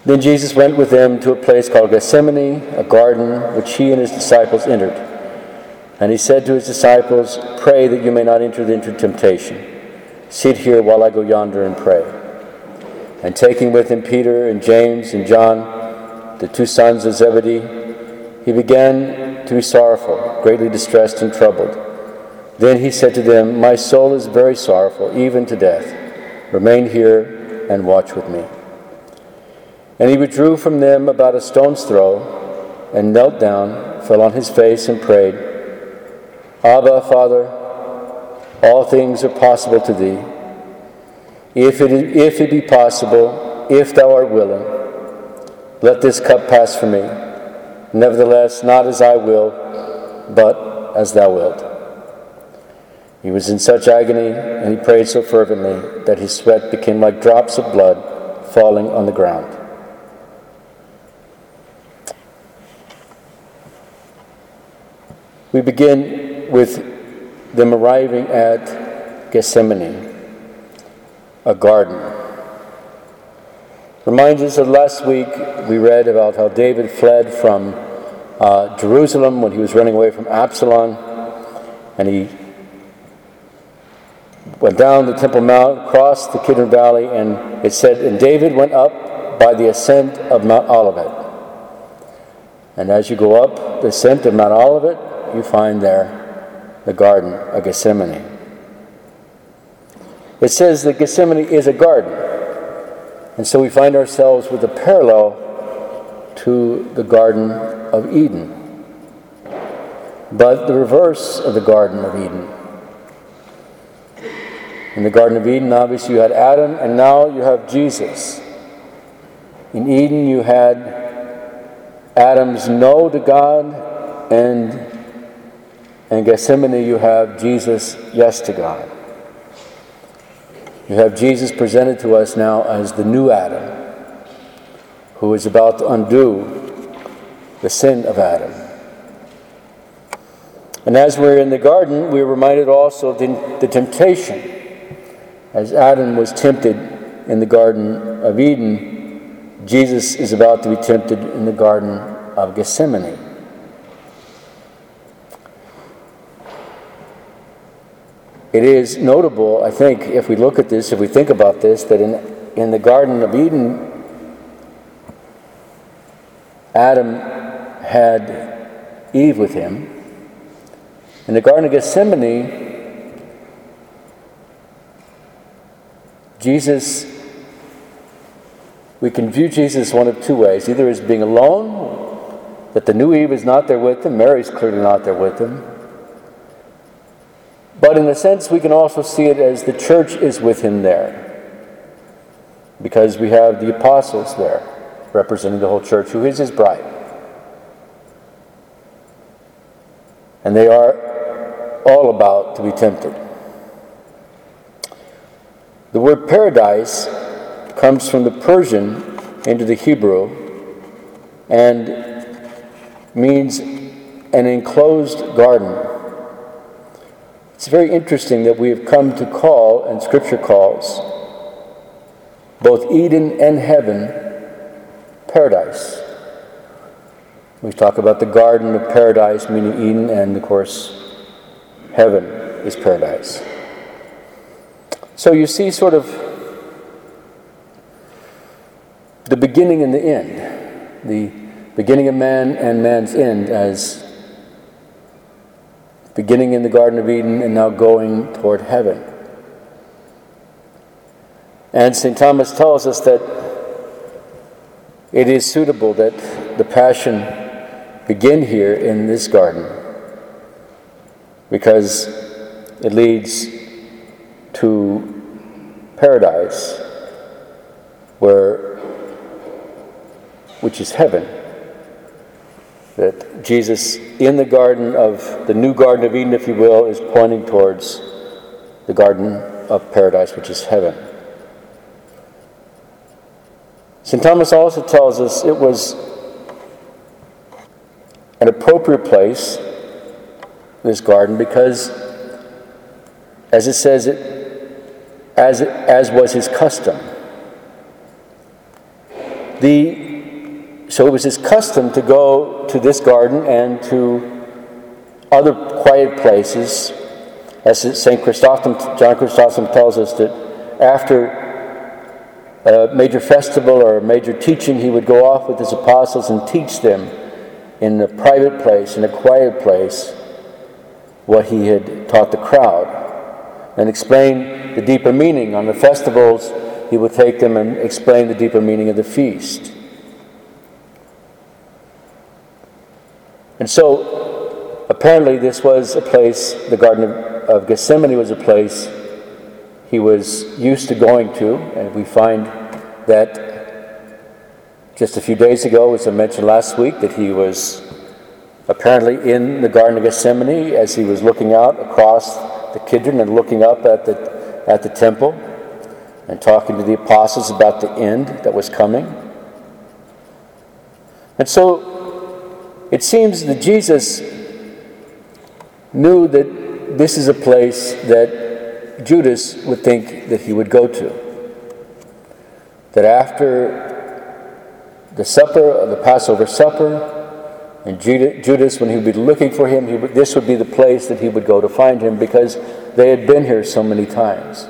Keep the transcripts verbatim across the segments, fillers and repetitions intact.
Then Jesus went with them to a place called Gethsemane, a garden which he and his disciples entered. And he said to his disciples, "Pray that you may not enter into temptation. Sit here while I go yonder and pray." And taking with him Peter and James and John, the two sons of Zebedee, he began to be sorrowful, greatly distressed and troubled. Then he said to them, "My soul is very sorrowful, even to death. Remain here and watch with me." And he withdrew from them about a stone's throw, and knelt down, fell on his face, and prayed, "Abba, Father, all things are possible to thee. If it, if it be possible, if thou art willing, let this cup pass from me. Nevertheless, not as I will, but as thou wilt." He was in such agony, and he prayed so fervently, that his sweat became like drops of blood falling on the ground. We begin with them arriving at Gethsemane, a garden. Reminds us that last week we read about how David fled from uh, Jerusalem when he was running away from Absalom, and he went down the Temple Mount, crossed the Kidron Valley, and it said, "And David went up by the ascent of Mount Olivet." And as you go up the ascent of Mount Olivet, you find there the Garden of Gethsemane. It says that Gethsemane is a garden. And so we find ourselves with a parallel to the Garden of Eden. But the reverse of the Garden of Eden. In the Garden of Eden, obviously, you had Adam, and now you have Jesus. In Eden, you had Adam's no to God, and in Gethsemane, you have Jesus' yes to God. You have Jesus presented to us now as the new Adam, who is about to undo the sin of Adam. And as we're in the garden, we're reminded also of the, the temptation. As Adam was tempted in the Garden of Eden, Jesus is about to be tempted in the Garden of Gethsemane. It is notable, I think, if we look at this, if we think about this, that in, in the Garden of Eden, Adam had Eve with him. In the Garden of Gethsemane, Jesus, we can view Jesus one of two ways. Either as being alone, that the new Eve is not there with him, Mary's clearly not there with him. But in a sense, we can also see it as the church is with him there, because we have the apostles there, representing the whole church, who is his bride. And they are all about to be tempted. The word paradise comes from the Persian into the Hebrew and means an enclosed garden. It's very interesting that we have come to call, and Scripture calls, both Eden and heaven paradise. We talk about the Garden of Paradise, meaning Eden, and of course, heaven is paradise. So you see sort of the beginning and the end, the beginning of man and man's end, as beginning in the Garden of Eden and now going toward heaven. And Saint Thomas tells us that it is suitable that the Passion begin here in this garden, because it leads to paradise, where, which is heaven. That Jesus, in the garden of, the new Garden of Eden, if you will, is pointing towards the Garden of Paradise, which is heaven. Saint Thomas also tells us it was an appropriate place, this garden, because, as it says, it, as, it, as was his custom, The, so it was his custom to go to this garden and to other quiet places. As Saint Chrysostom, John Chrysostom tells us that after a major festival or a major teaching, he would go off with his apostles and teach them in a private place, in a quiet place, what he had taught the crowd, and explain the deeper meaning. On the festivals, he would take them and explain the deeper meaning of the feast. And so, apparently this was a place, the Garden of, of Gethsemane was a place he was used to going to, and we find that just a few days ago, as I mentioned last week, that he was apparently in the Garden of Gethsemane as he was looking out across the Kidron and looking up at the, at the temple and talking to the apostles about the end that was coming. And so it seems that Jesus knew that this is a place that Judas would think that he would go to. That after the supper, the Passover supper, and Judas, when he would be looking for him, he would, this would be the place that he would go to find him, because they had been here so many times.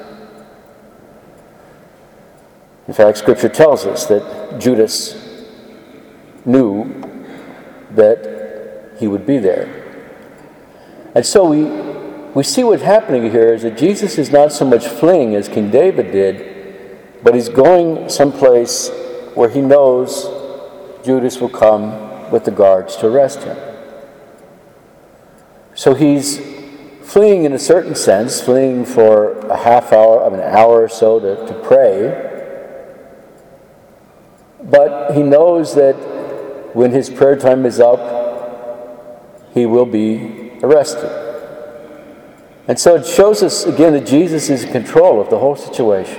In fact, Scripture tells us that Judas knew that he would be there. And so we, we see what's happening here is that Jesus is not so much fleeing as King David did, but he's going someplace where he knows Judas will come with the guards to arrest him. So he's fleeing in a certain sense, fleeing for a half hour, an hour or so to, to pray. But he knows that when his prayer time is up, he will be arrested. And so it shows us again that Jesus is in control of the whole situation.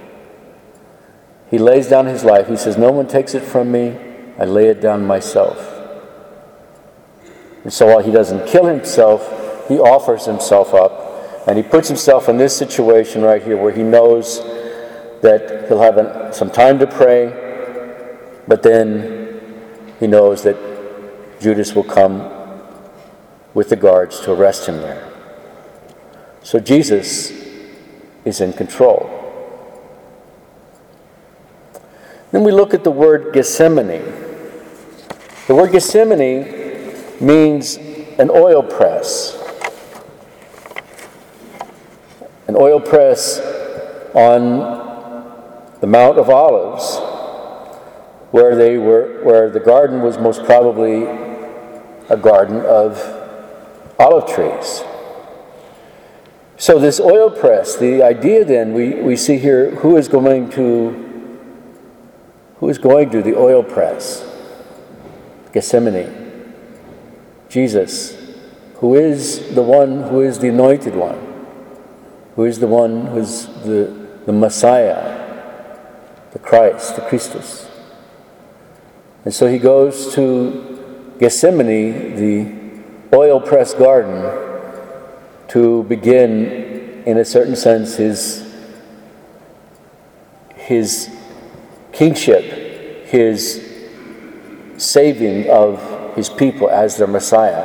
He lays down his life. He says, "No one takes it from me. I lay it down myself." And so while he doesn't kill himself, he offers himself up. And he puts himself in this situation right here where he knows that he'll have an, some time to pray, but then he knows that Judas will come with the guards to arrest him there. So Jesus is in control. Then we look at the word Gethsemane. The word Gethsemane means an oil press. An oil press on the Mount of Olives, where they were, where the garden was most probably a garden of olive trees. So this oil press, the idea then, we, we see here, who is going to who is going to the oil press? Gethsemane. Jesus, who is the one who is the anointed one, who is the one who is the, the Messiah, the Christ, the Christus. And so he goes to Gethsemane, the oil press garden, to begin, in a certain sense, his, his kingship, his saving of his people as their Messiah.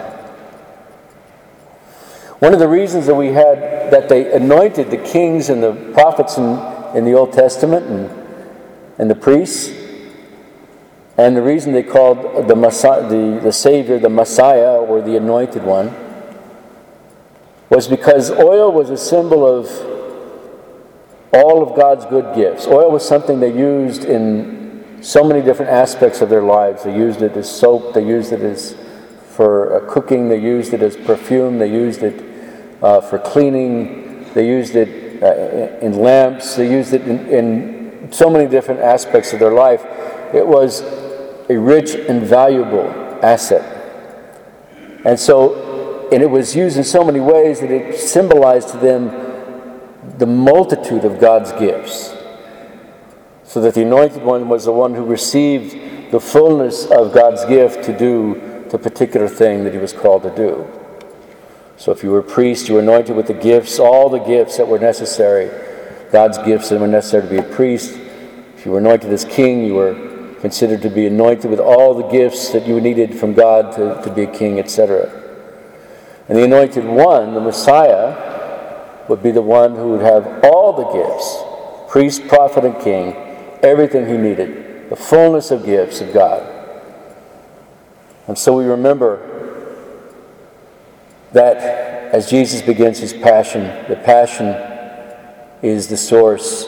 One of the reasons that we had, that they anointed the kings and the prophets in, in the Old Testament and, and the priests, and the reason they called the, Messiah, the, the Savior the Messiah, or the Anointed One, was because oil was a symbol of all of God's good gifts. Oil was something they used in so many different aspects of their lives. They used it as soap, they used it as for uh, cooking, they used it as perfume, they used it uh, for cleaning, they used it uh, in lamps, they used it in, in so many different aspects of their life. It was a rich and valuable asset. And so, and it was used in so many ways that it symbolized to them the multitude of God's gifts. So that the Anointed One was the one who received the fullness of God's gift to do the particular thing that he was called to do. So if you were a priest, you were anointed with the gifts, all the gifts that were necessary, God's gifts that were necessary to be a priest. If you were anointed as king, you were considered to be anointed with all the gifts that you needed from God to, to be a king, et cetera. And the anointed one, the Messiah, would be the one who would have all the gifts, priest, prophet, and king, everything he needed, the fullness of gifts of God. And so we remember that as Jesus begins his passion, the passion is the source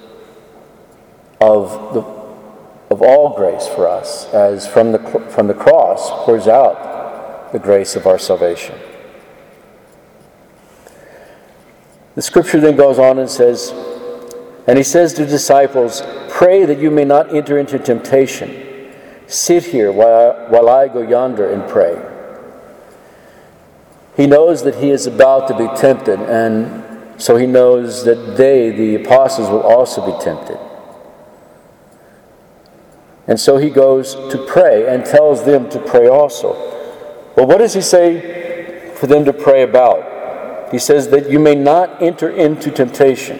of the of all grace for us, as from the from the cross pours out the grace of our salvation. The scripture then goes on and says, and he says to the disciples, "Pray that you may not enter into temptation. Sit here while I, while I go yonder and pray." He knows that he is about to be tempted, and so he knows that they, the apostles, will also be tempted. And so he goes to pray and tells them to pray also. Well, what does he say for them to pray about? He says that you may not enter into temptation.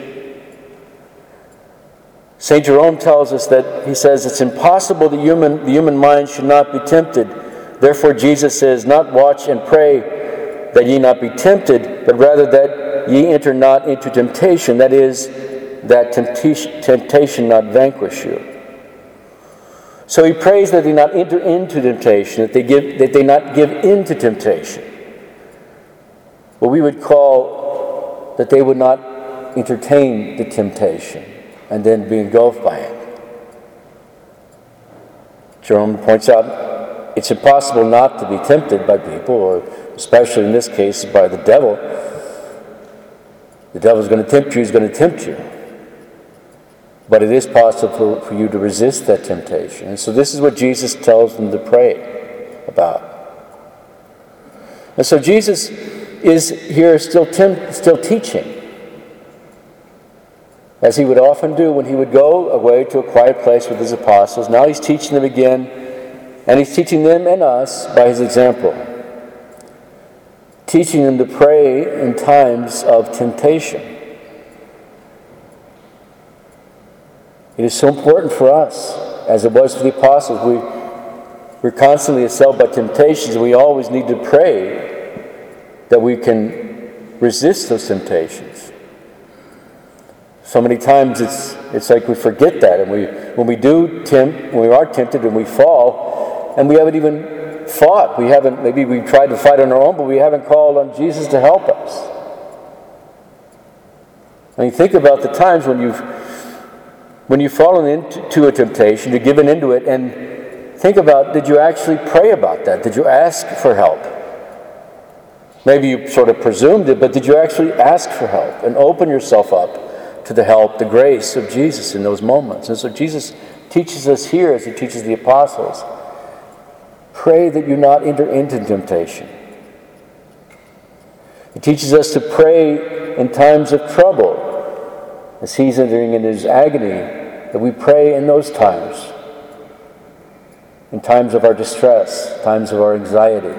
Saint Jerome tells us that, he says, it's impossible the human, the human mind should not be tempted. Therefore Jesus says, not watch and pray that ye not be tempted, but rather that ye enter not into temptation, that is, that temptation, temptation not vanquish you. So he prays that they not enter into temptation, that they give, that they not give in to temptation. What we would call that they would not entertain the temptation and then be engulfed by it. Jerome points out it's impossible not to be tempted by people, or especially in this case by the devil. The devil's going to tempt you, he's going to tempt you. But it is possible for, for you to resist that temptation. And so this is what Jesus tells them to pray about. And so Jesus is here still, tem- still teaching, as he would often do when he would go away to a quiet place with his apostles. Now he's teaching them again, and he's teaching them and us by his example. Teaching them to pray in times of temptation. It is so important for us, as it was for the apostles. We, we're constantly assailed by temptations, and we always need to pray that we can resist those temptations. So many times it's it's like we forget that, and we when we do tempt, when we are tempted and we fall, and we haven't even fought. We haven't. Maybe we tried to fight on our own, but we haven't called on Jesus to help us. I mean, think about the times when you've when you've fallen into a temptation, you've given into it, and think about, did you actually pray about that? Did you ask for help? Maybe you sort of presumed it, but did you actually ask for help and open yourself up to the help, the grace of Jesus in those moments? And so Jesus teaches us here, as he teaches the apostles, pray that you not enter into temptation. He teaches us to pray in times of trouble, as he's entering into his agony, that we pray in those times, in times of our distress, times of our anxiety.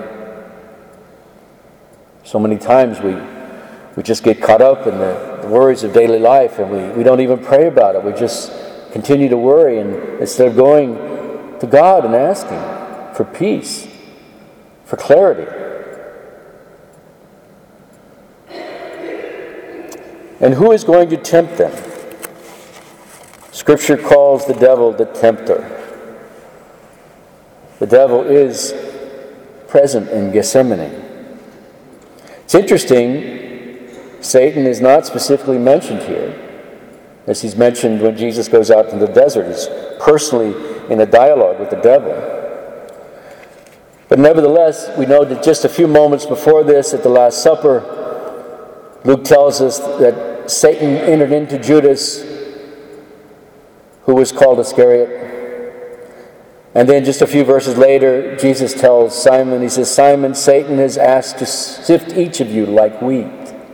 So many times we we just get caught up in the, the worries of daily life, and we, we don't even pray about it. We just continue to worry, and instead of going to God and asking for peace, for clarity. And who is going to tempt them? Scripture calls the devil the tempter. The devil is present in Gethsemane. It's interesting, Satan is not specifically mentioned here, as he's mentioned when Jesus goes out in the desert. He's personally in a dialogue with the devil. But nevertheless, we know that just a few moments before this, at the Last Supper, Luke tells us that Satan entered into Judas, who was called Iscariot. And then just a few verses later, Jesus tells Simon, he says, Simon, Satan has asked to sift each of you like wheat.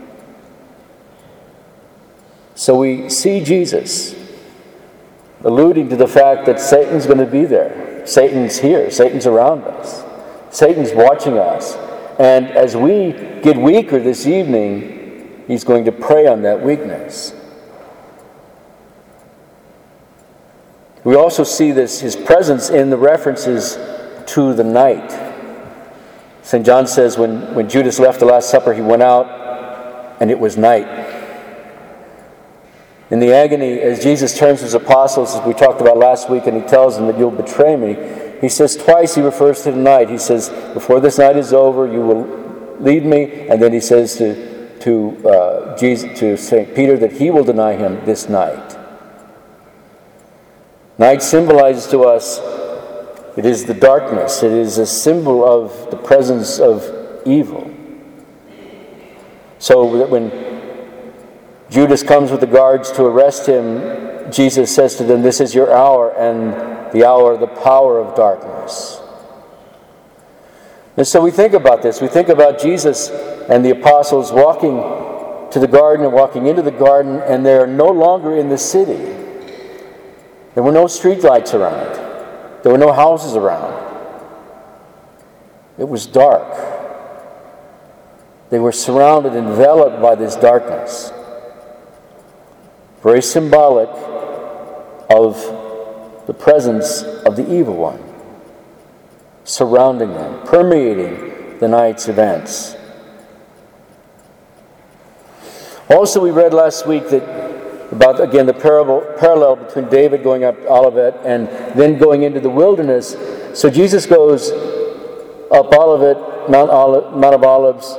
So we see Jesus alluding to the fact that Satan's going to be there. Satan's here. Satan's around us. Satan's watching us. And as we get weaker this evening, he's going to prey on that weakness. We also see this, his presence in the references to the night. Saint John says when, when Judas left the Last Supper, he went out and it was night. In the agony, as Jesus turns to his apostles, as we talked about last week, and he tells them that you'll betray me, he says twice, he refers to the night. He says, before this night is over, you will leave me. And then he says to, to, uh, Jesus, to Saint Peter that he will deny him this night. Night symbolizes to us, it is the darkness. It is a symbol of the presence of evil. So that when Judas comes with the guards to arrest him, Jesus says to them, this is your hour, and the hour of the power of darkness. And so we think about this. We think about Jesus and the apostles walking to the garden and walking into the garden, and they're no longer in the city. There were no streetlights around. There were no houses around. It was dark. They were surrounded, enveloped by this darkness. Very symbolic of the presence of the evil one, surrounding them, permeating the night's events. Also, we read last week that about, again, the parable, parallel between David going up Olivet and then going into the wilderness. So Jesus goes up Olivet, Mount, Olive, Mount of Olives,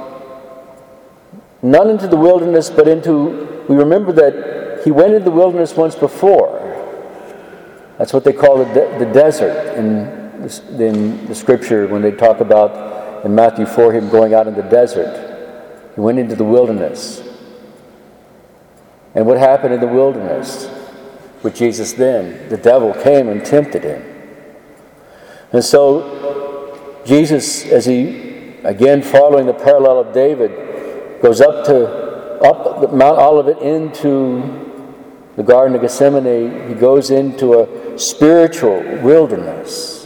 not into the wilderness, but into, we remember that he went into the wilderness once before. That's what they call the, de- the desert in the, in the scripture when they talk about in Matthew four him going out in the desert. He went into the wilderness. And what happened in the wilderness with Jesus then? The devil came and tempted him. And so Jesus, as he, again following the parallel of David, goes up to up Mount Olivet into the Garden of Gethsemane. He goes into a spiritual wilderness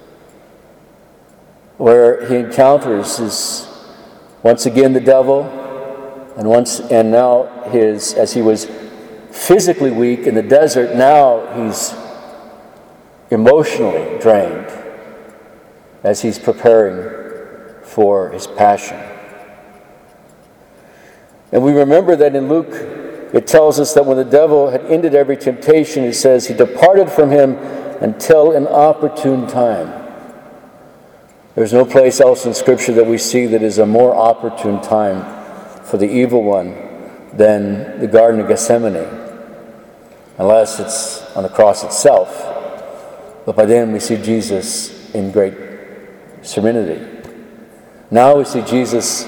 where he encounters his, once again the devil, and once and now his, as he was physically weak in the desert, now he's emotionally drained as he's preparing for his passion. And we remember that in Luke, it tells us that when the devil had ended every temptation, it says he departed from him until an opportune time. There's no place else in Scripture that we see that is a more opportune time for the evil one than the Garden of Gethsemane, unless it's on the cross itself. But by then we see Jesus in great serenity. Now we see Jesus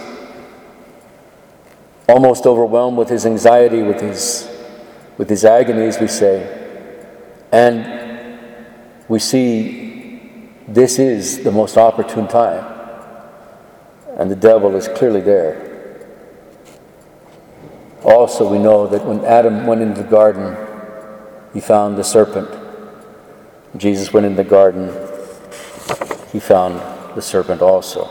almost overwhelmed with his anxiety, with his, with his agonies, we say. And we see this is the most opportune time. And the devil is clearly there. Also, we know that when Adam went into the garden, he found the serpent. Jesus went into the garden, he found the serpent also.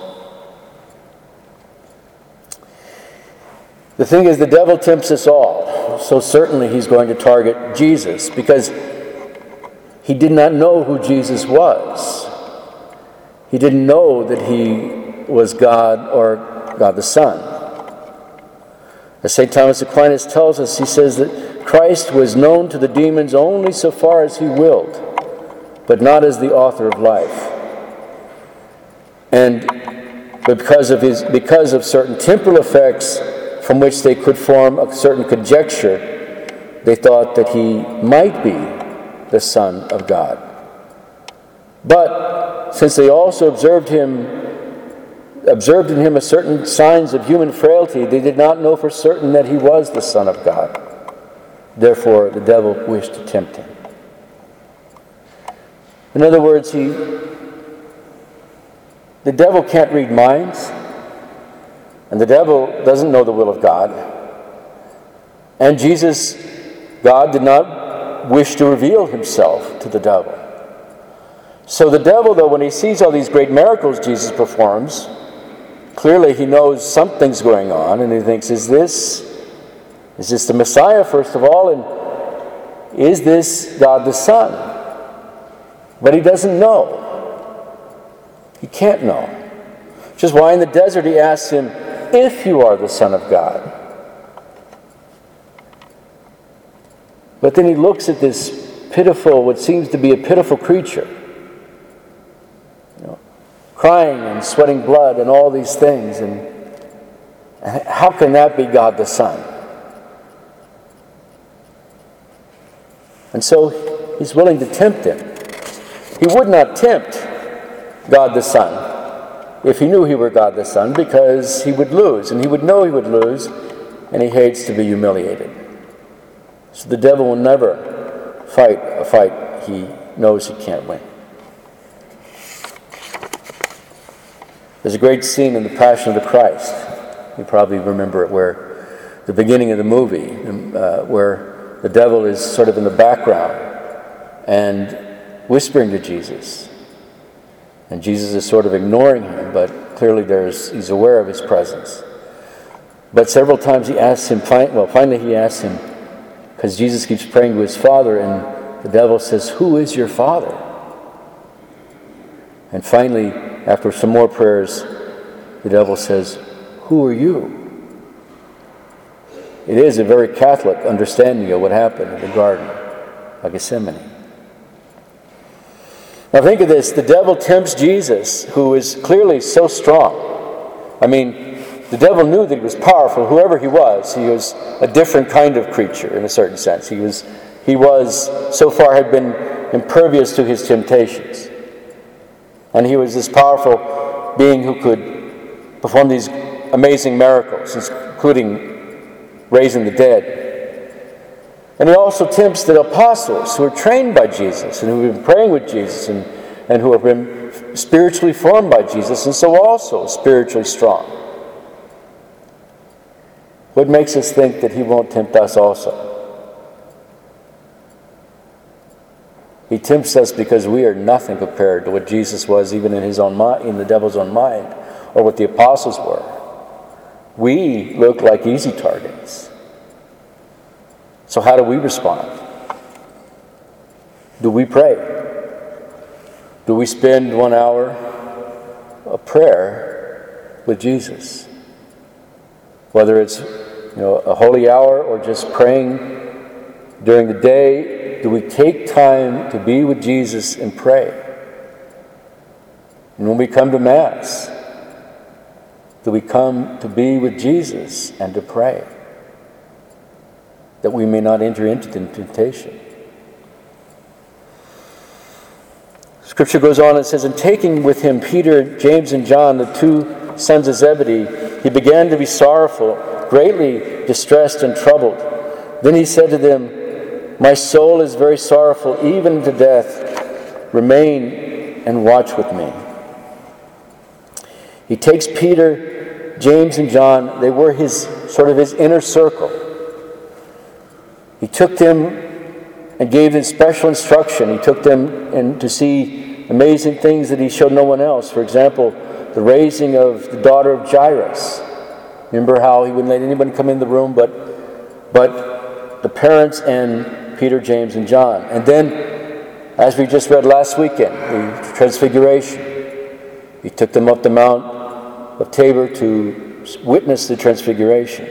The thing is, the devil tempts us all, so certainly he's going to target Jesus, because he did not know who Jesus was. He didn't know that he was God or God the Son. As Saint Thomas Aquinas tells us, he says that Christ was known to the demons only so far as he willed, but not as the author of life. And because of his, because of certain temporal effects from which they could form a certain conjecture, they thought that he might be the Son of God. But since they also observed him observed in him a certain signs of human frailty, they did not know for certain that he was the Son of God. Therefore, the devil wished to tempt him. In other words, he, the devil can't read minds, and the devil doesn't know the will of God. And Jesus, God, did not wish to reveal himself to the devil. So the devil, though, when he sees all these great miracles Jesus performs, clearly he knows something's going on, and he thinks, is this, is this the Messiah, first of all? And is this God the Son? But he doesn't know. He can't know. Which is why in the desert he asks him, if you are the Son of God. But then he looks at this pitiful, what seems to be a pitiful creature, you know, crying and sweating blood and all these things. And how can that be God the Son? And so he's willing to tempt him. He would not tempt God the Son if he knew he were God the Son, because he would lose, and he would know he would lose, and he hates to be humiliated. So the devil will never fight a fight he knows he can't win. There's a great scene in The Passion of the Christ. You probably remember it, where the beginning of the movie, uh, where the devil is sort of in the background and whispering to Jesus. And Jesus is sort of ignoring him, but clearly there's he's aware of his presence. But several times he asks him, well, finally he asks him, because Jesus keeps praying to his Father, and the devil says, who is your Father? And finally, after some more prayers, the devil says, who are you? It is a very Catholic understanding of what happened in the Garden of Gethsemane. Now think of this, the devil tempts Jesus, who is clearly so strong. I mean, the devil knew that he was powerful. Whoever he was, he was a different kind of creature in a certain sense. He was, he was so far had been impervious to his temptations. And he was this powerful being who could perform these amazing miracles, including raising the dead. And he also tempts the apostles who are trained by Jesus and who have been praying with Jesus and, and who have been spiritually formed by Jesus and so also spiritually strong. What makes us think that he won't tempt us also? He tempts us because we are nothing compared to what Jesus was, even in his own mind, in the devil's own mind, or what the apostles were. We look like easy targets. So how do we respond? Do we pray? Do we spend one hour of prayer with Jesus? Whether it's, you know, a holy hour or just praying during the day, do we take time to be with Jesus and pray? And when we come to Mass, do we come to be with Jesus and to pray, that we may not enter into temptation? Scripture goes on and says, and taking with him Peter, James, and John, the two sons of Zebedee, he began to be sorrowful, greatly distressed and troubled. Then he said to them, my soul is very sorrowful, even to death. Remain and watch with me. He takes Peter, James, and John. They were his sort of his inner circle. He took them and gave them special instruction. He took them in to see amazing things that he showed no one else. For example, the raising of the daughter of Jairus. Remember how he wouldn't let anyone come in the room but, but the parents and Peter, James, and John. And then, as we just read last weekend, the Transfiguration. He took them up the Mount of Tabor to witness the Transfiguration.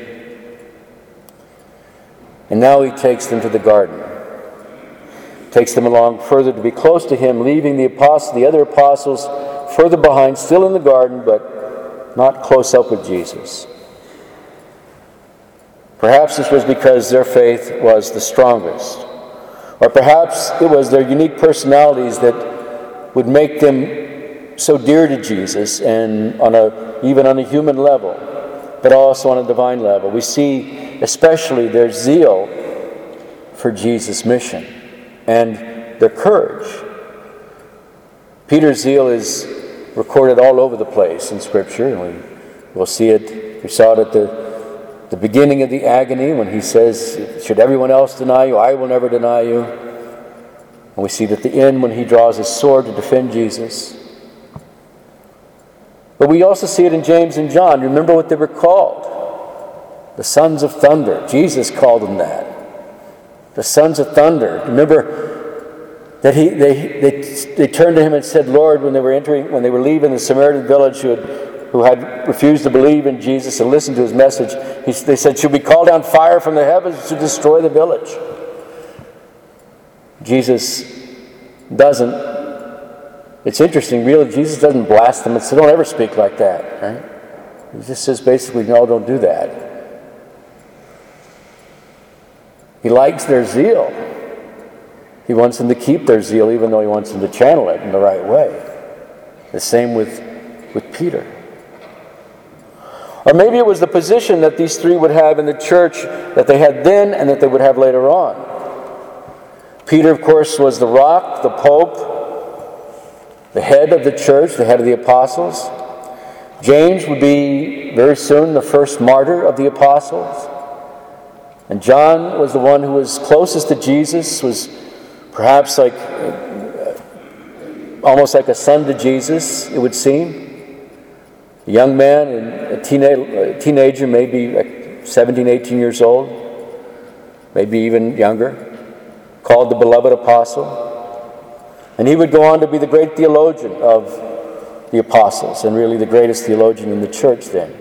And now he takes them to the garden. Takes them along further to be close to him, leaving the apostles, the other apostles further behind, still in the garden, but not close up with Jesus. Perhaps this was because their faith was the strongest. Or perhaps it was their unique personalities that would make them so dear to Jesus, and on a even on a human level, but also on a divine level. We see especially their zeal for Jesus' mission and their courage. Peter's zeal is recorded all over the place in Scripture, and we will see it. We saw it at the, the beginning of the agony when he says, should everyone else deny you, I will never deny you. And we see it at the end when he draws his sword to defend Jesus. But we also see it in James and John. Remember what they were called? The sons of thunder. Jesus called them that. the sons of thunder. Remember that he they they they turned to him and said, Lord, when they were entering, when they were leaving the Samaritan village, who had who had refused to believe in Jesus and listen to his message, he, they said, should we call down fire from the heavens to destroy the village? Jesus doesn't. It's interesting, really, Jesus doesn't blast them and say, don't ever speak like that, right? He just says basically, no, don't do that. He likes their zeal. He wants them to keep their zeal, even though he wants them to channel it in the right way. The same with, with Peter. Or maybe it was the position that these three would have in the church that they had then and that they would have later on. Peter, of course, was the rock, the pope, the head of the church, the head of the apostles. James would be very soon the first martyr of the apostles. And John was the one who was closest to Jesus, was perhaps like almost like a son to Jesus, it would seem. A young man, and a, teenage, a teenager, maybe like seventeen, eighteen years old, maybe even younger, called the beloved apostle. And he would go on to be the great theologian of the apostles, and really the greatest theologian in the church then.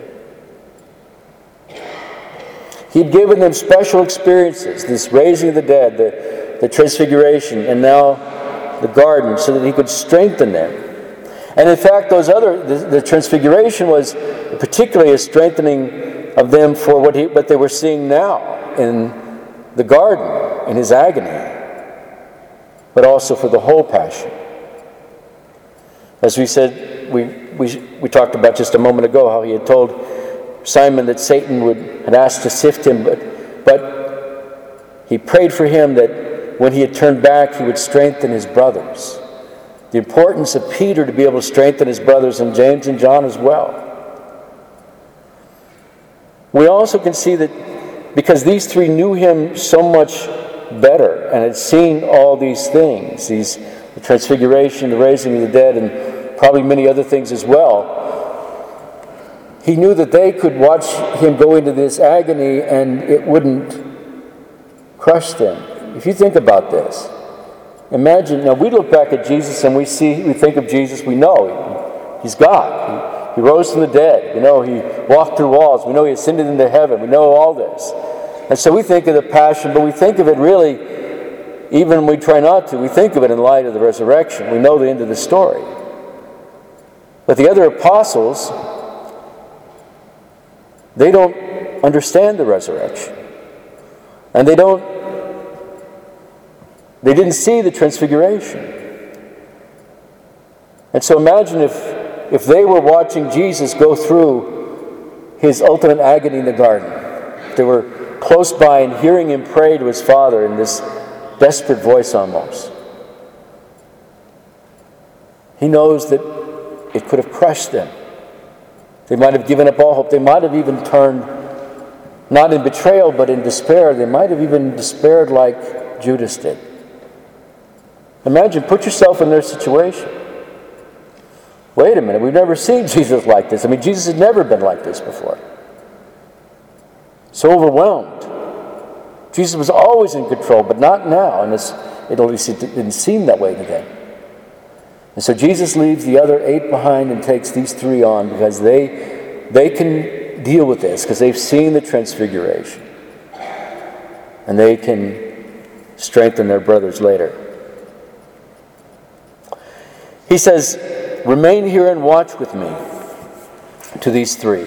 He'd given them special experiences, this raising of the dead, the, the transfiguration, and now the garden, so that he could strengthen them. And in fact, those other, the, the transfiguration was particularly a strengthening of them for what, he, what they were seeing now in the garden, in his agony, but also for the whole passion. As we said, we, we, we talked about just a moment ago how he had told Simon that Satan would had asked to sift him, but, but he prayed for him that when he had turned back, he would strengthen his brothers. The importance of Peter to be able to strengthen his brothers, and James and John as well. We also can see that because these three knew him so much better and had seen all these things, these the transfiguration, the raising of the dead, and probably many other things as well, he knew that they could watch him go into this agony and it wouldn't crush them. If you think about this, imagine, now we look back at Jesus and we see, we think of Jesus, we know he's God. He, he rose from the dead. We know he walked through walls. We know he ascended into heaven. We know all this. And so we think of the passion, but we think of it really, even when we try not to, we think of it in light of the resurrection. We know the end of the story. But the other apostles, they don't understand the resurrection. And they don't They didn't see the transfiguration. And so imagine if, if they were watching Jesus go through his ultimate agony in the garden. If they were close by and hearing him pray to his Father in this desperate voice almost. He knows that it could have crushed them. They might have given up all hope. They might have even turned, not in betrayal, but in despair. They might have even despaired like Judas did. Imagine, put yourself in their situation. Wait a minute, we've never seen Jesus like this. I mean, Jesus had never been like this before. So overwhelmed. Jesus was always in control, but not now. And it's, it at least it didn't seem that way to them. And so Jesus leaves the other eight behind and takes these three on because they, they can deal with this because they've seen the transfiguration. And they can strengthen their brothers later. He says, remain here and watch with me, to these three.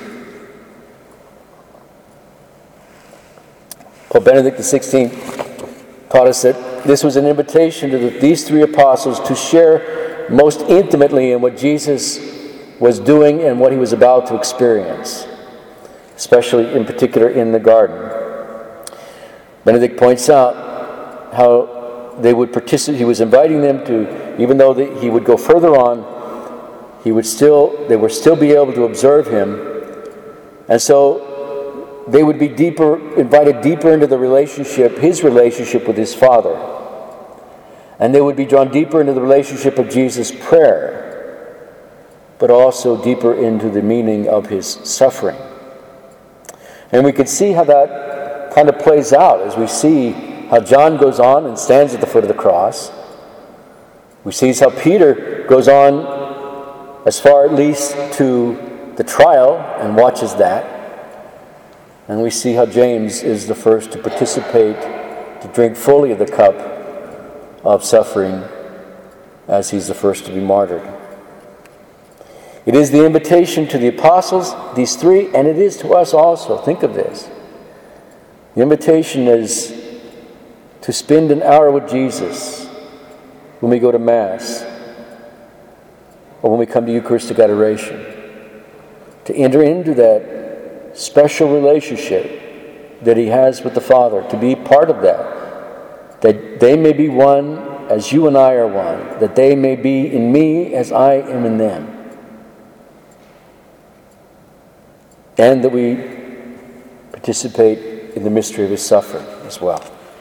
Pope Benedict the sixteenth taught us that this was an invitation to the, these three apostles to share most intimately in what Jesus was doing and what he was about to experience, especially in particular in the garden. Benedict points out how they would participate. He was inviting them to, even though they, he would go further on, he would still, they would still be able to observe him, and so they would be deeper, invited deeper into the relationship, his relationship with his Father, and they would be drawn deeper into the relationship of Jesus' prayer, but also deeper into the meaning of his suffering. And we can see how that kind of plays out as we see how John goes on and stands at the foot of the cross. We see how Peter goes on as far at least to the trial and watches that. And we see how James is the first to participate, to drink fully of the cup of suffering, as he's the first to be martyred. It is the invitation to the apostles, these three, and it is to us also. Think of this. The invitation is to spend an hour with Jesus when we go to Mass or when we come to Eucharistic adoration. To enter into that special relationship that he has with the Father, to be part of that. That they may be one as you and I are one. That they may be in me as I am in them. And that we participate in the mystery of his suffering as well.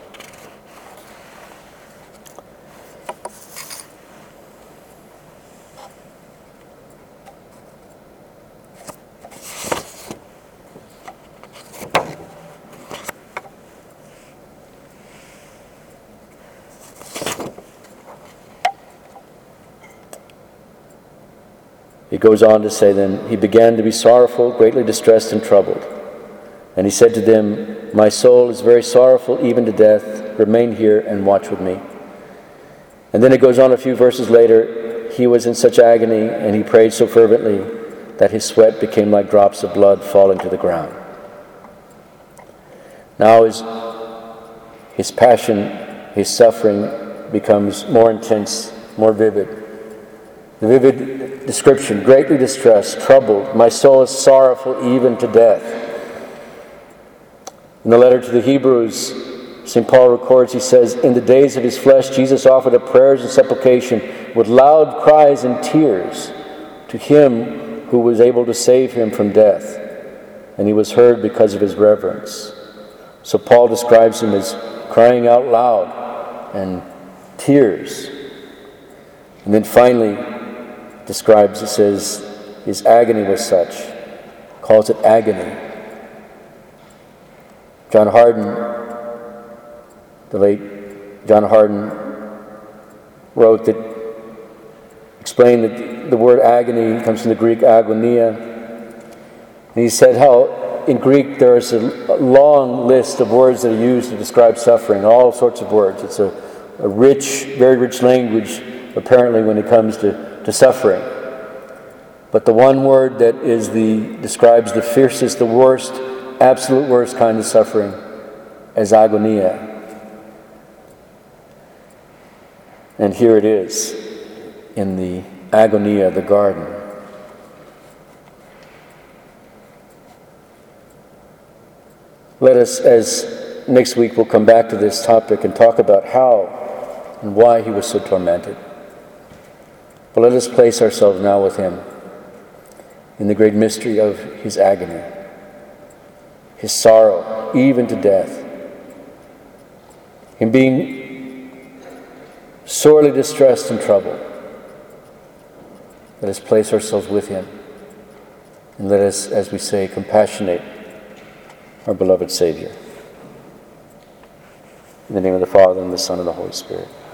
He goes on to say then, he began to be sorrowful, greatly distressed and troubled. And he said to them, my soul is very sorrowful, even to death. Remain here and watch with me. And then it goes on a few verses later, he was in such agony and he prayed so fervently that his sweat became like drops of blood falling to the ground. Now his, his passion, his suffering becomes more intense, more vivid. The vivid description, greatly distressed, troubled, my soul is sorrowful even to death. In the letter to the Hebrews, Saint Paul records, he says, in the days of his flesh, Jesus offered up prayers and supplication with loud cries and tears to him who was able to save him from death. And he was heard because of his reverence. So Paul describes him as crying out loud and tears. And then finally, describes, it says, his agony was such, calls it agony. John Hardon, the late John Hardon, wrote that, explained that the word agony comes from the Greek agonia. And he said how in Greek there is a long list of words that are used to describe suffering, all sorts of words. It's a, a rich, very rich language, apparently, when it comes to to suffering. But the one word that is the describes the fiercest, the worst, absolute worst kind of suffering is agonia. And here it is in the agonia of the garden. Let us, as next week we'll come back to this topic and talk about how and why he was so tormented. But let us place ourselves now with him in the great mystery of his agony, his sorrow, even to death, him being sorely distressed and troubled. Let us place ourselves with him, and let us, as we say, compassionate our beloved Savior. In the name of the Father, and the Son, and the Holy Spirit.